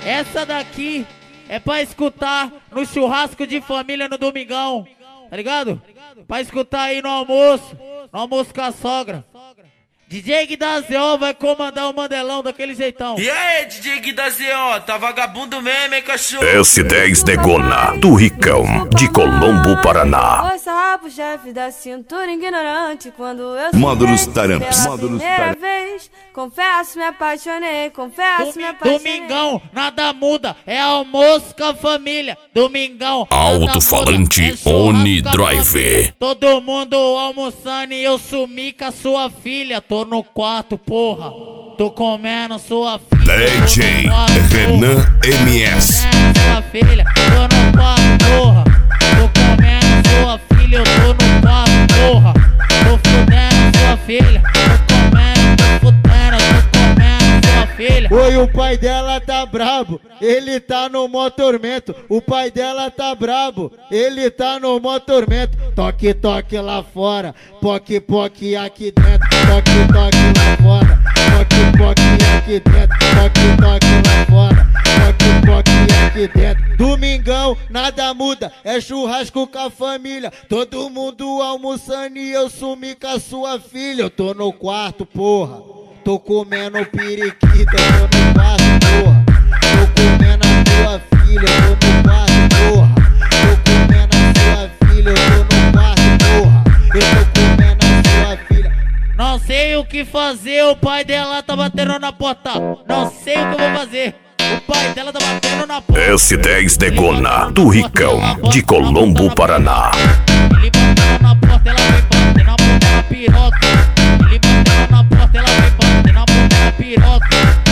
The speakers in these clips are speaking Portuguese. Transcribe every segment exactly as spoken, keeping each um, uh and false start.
Essa daqui é pra escutar no churrasco de família no domingão, tá ligado? Pra escutar aí no almoço, no almoço com a sogra. D J Gui da Z O vai comandar o Mandelão daquele jeitão. E aí, D J Gui da Z O, tá vagabundo mesmo, hein, cachorro? S dez Negona, do Ricão, de Colombo, Paraná. Foi sarrar pro chefe da cintura ignorante quando eu Módulos Taramps. pela primeira vez. Confesso, me apaixonei, confesso, me apaixonei. Domingão, nada muda, é almoço com a família. Domingão, Alto-falante é Oni Drive. Todo mundo almoçando e eu sumi com a sua filha. Tô no quarto, porra. Tô comendo sua filha. D J Renan M S. Sua filha, tô no quarto, porra. Tô comendo sua filha, eu tô no quarto, porra. Tô fudendo sua filha. Tô comendo, tô fudendo, tô comendo sua filha. Oi, o pai dela tá brabo, ele tá no mó tormento. O pai dela tá brabo, ele tá no mó tormento. Toque, toque lá fora, poque, poque aqui dentro. Toque, toque lá fora, poque, poque aqui dentro. Toque, toque lá fora, poque, poque aqui dentro. Domingão, nada muda, é churrasco com a família. Todo mundo almoçando e eu sumi com a sua filha. Eu tô no quarto, porra. Tô comendo periquita, tô no quarto, porra. Tô comendo a tua filha, tô no quarto, porra. Tô comendo a sua filha, eu tô no quarto, porra. Eu tô comendo a sua filha. Não sei o que fazer, o pai dela tá batendo na porta. Não sei o que eu vou fazer, o pai dela tá batendo na porta. S dez Negona, do Ricão, de Colombo, Paraná. Ele bateu na porta, ela vai bater na bunda na piroca. Ele bateu na porta, ela vai bater na bunda na piroca.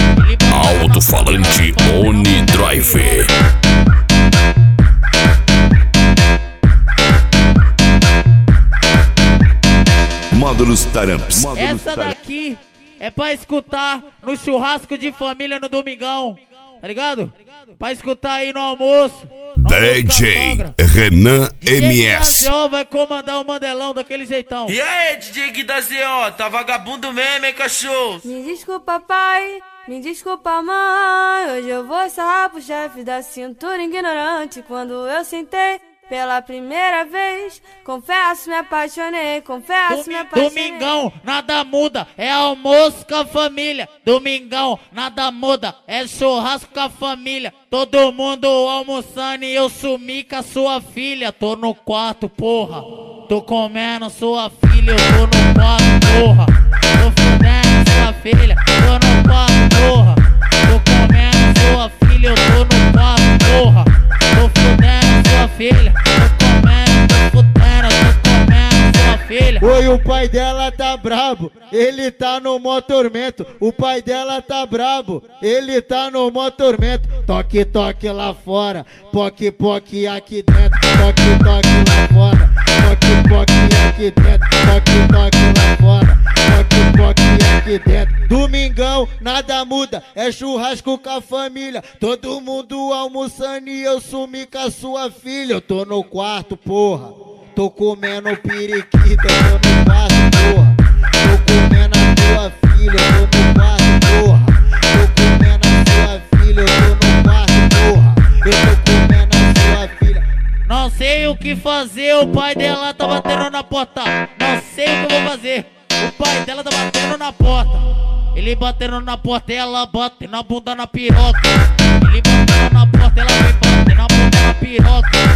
Alto-falante Oni Drive. Módulos Taramps. Essa daqui é pra escutar no churrasco de família no domingão, tá ligado? Pra escutar aí no almoço. No D J Renan M S. D J Gui da Z O vai comandar o Mandelão daquele jeitão. E aí, D J Gui da Z O, tá vagabundo mesmo, hein, cachorro? Me desculpa, pai, me desculpa, mãe. Hoje eu vou sarrar pro chefe da cintura ignorante quando eu sentei pela primeira vez. Confesso, me apaixonei, confesso, me apaixonei. Domingão, nada muda, é almoço com a família. Domingão, nada muda, é churrasco com a família. Todo mundo almoçando e eu sumi com a sua filha. Tô no quarto, porra. Tô comendo sua filha, eu tô no quarto, porra. Tô fudendo sua filha, tô no quarto, porra. Tô comendo sua filha, eu tô no quarto, porra. Tô fudendo sua filha, tô comendo, tô fudendo, tô comendo sua filha. Oi, o pai dela tá brabo, ele tá no mó tormento. O pai dela tá brabo, ele tá no mó tormento. Toque, toque lá fora, poque, poque aqui dentro. Toque, toque lá fora, poque, poque aqui dentro. Toque, toque lá fora, poque, poque aqui dentro. Domingão, nada muda, é churrasco com a família. Todo mundo almoçando e eu sumi com a sua filha. Eu tô no quarto, porra. Tô comendo periquita, tô no quarto, porra. Tô comendo a tua filha, tô no quarto, porra. Tô comendo a sua filha, eu tô no quarto, porra. Eu tô comendo a sua filha. Não sei o que fazer, o pai dela tá batendo na porta. Não sei o que eu vou fazer, o pai dela tá batendo na porta. Ele batendo na porta, ela bate na bunda na piroca. Ele batendo na porta, ela vai bater na bunda na piroca.